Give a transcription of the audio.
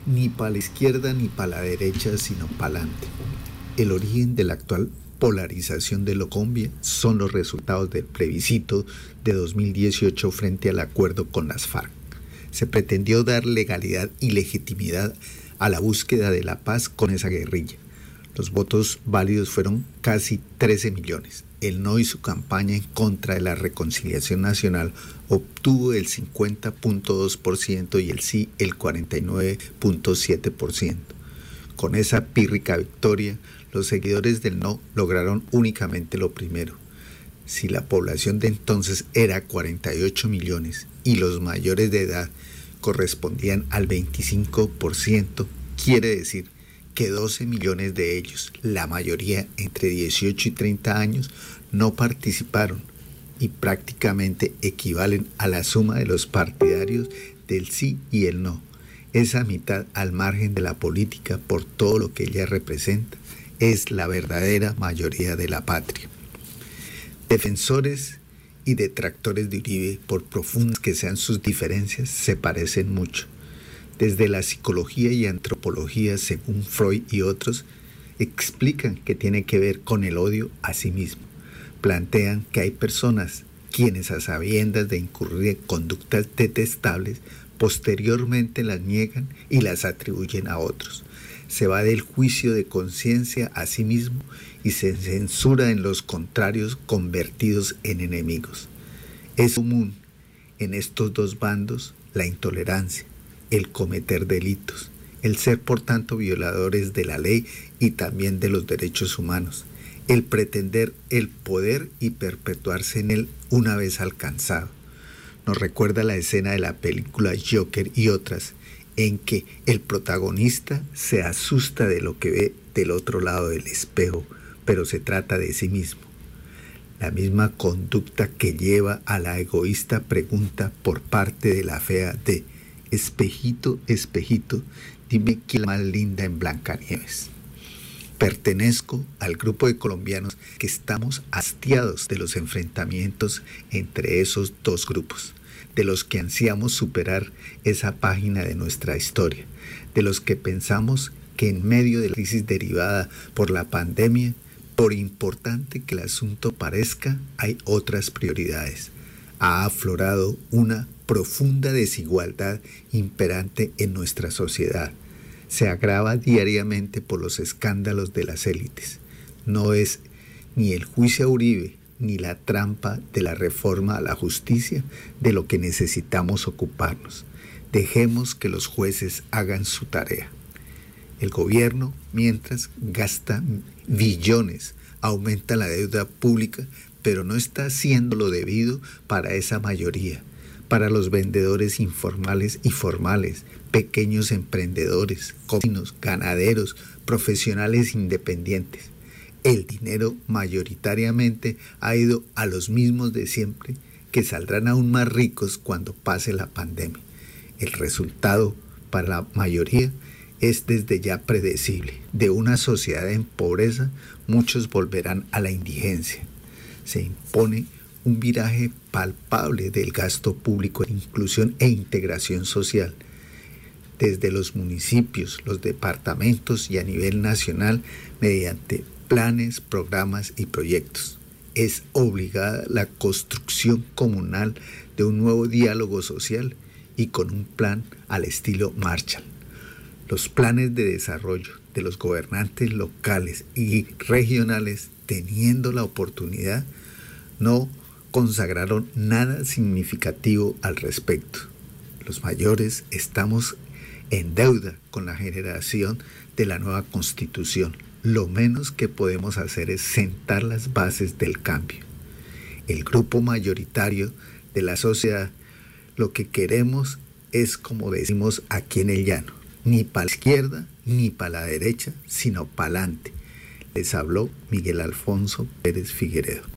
Ni para la izquierda ni para la derecha, sino para adelante. El origen de la actual polarización de Colombia son los resultados del plebiscito de 2018 frente al acuerdo con las FARC. Se pretendió dar legalidad y legitimidad a la búsqueda de la paz con esa guerrilla. Los votos válidos fueron casi 13 millones. El no y su campaña en contra de la reconciliación nacional obtuvo el 50.2% y el sí el 49.7%. Con esa pírrica victoria, los seguidores del no lograron únicamente lo primero. Si la población de entonces era 48 millones y los mayores de edad correspondían al 25%, quiere decir que 12 millones de ellos, la mayoría entre 18 y 30 años, no participaron y prácticamente equivalen a la suma de los partidarios del sí y el no. Esa mitad al margen de la política por todo lo que ella representa es la verdadera mayoría de la patria. Defensores y detractores de Uribe, por profundas que sean sus diferencias, se parecen mucho. Desde la psicología y antropología, según Freud y otros, explican que tiene que ver con el odio a sí mismo. Plantean que hay personas quienes, a sabiendas de incurrir en conductas detestables, posteriormente las niegan y las atribuyen a otros. Se va del juicio de conciencia a sí mismo y se censura en los contrarios convertidos en enemigos. Es común en estos dos bandos la intolerancia, el cometer delitos, el ser por tanto violadores de la ley y también de los derechos humanos, el pretender el poder y perpetuarse en él una vez alcanzado. Nos recuerda la escena de la película Joker y otras, en que el protagonista se asusta de lo que ve del otro lado del espejo, pero se trata de sí mismo. La misma conducta que lleva a la egoísta pregunta por parte de la fea de espejito, espejito, dime quién es la más linda en Blancanieves. Pertenezco al grupo de colombianos que estamos hastiados de los enfrentamientos entre esos dos grupos, de los que ansiamos superar esa página de nuestra historia, de los que pensamos que en medio de la crisis derivada por la pandemia, por importante que el asunto parezca, hay otras prioridades. Ha aflorado una profunda desigualdad imperante en nuestra sociedad. Se agrava diariamente por los escándalos de las élites. No es ni el juicio a Uribe ni la trampa de la reforma a la justicia de lo que necesitamos ocuparnos. Dejemos que los jueces hagan su tarea. El gobierno, mientras, gasta billones, aumenta la deuda pública, pero no está haciendo lo debido para esa mayoría, para los vendedores informales y formales, pequeños emprendedores, campesinos, ganaderos, profesionales independientes. El dinero mayoritariamente ha ido a los mismos de siempre, que saldrán aún más ricos cuando pase la pandemia. El resultado para la mayoría es desde ya predecible. De una sociedad en pobreza, muchos volverán a la indigencia. Se impone un viraje palpable del gasto público en inclusión e integración social. Desde los municipios, los departamentos y a nivel nacional, mediante planes, programas y proyectos. Es obligada la construcción comunal de un nuevo diálogo social y con un plan al estilo Marshall. Los planes de desarrollo de los gobernantes locales y regionales, teniendo la oportunidad, no consagraron nada significativo al respecto. Los mayores estamos en deuda con la generación de la nueva Constitución. Lo menos que podemos hacer es sentar las bases del cambio. El grupo mayoritario de la sociedad, lo que queremos es, como decimos aquí en el llano, ni para la izquierda ni para la derecha, sino para adelante. Les habló Miguel Alfonso Pérez Figueredo.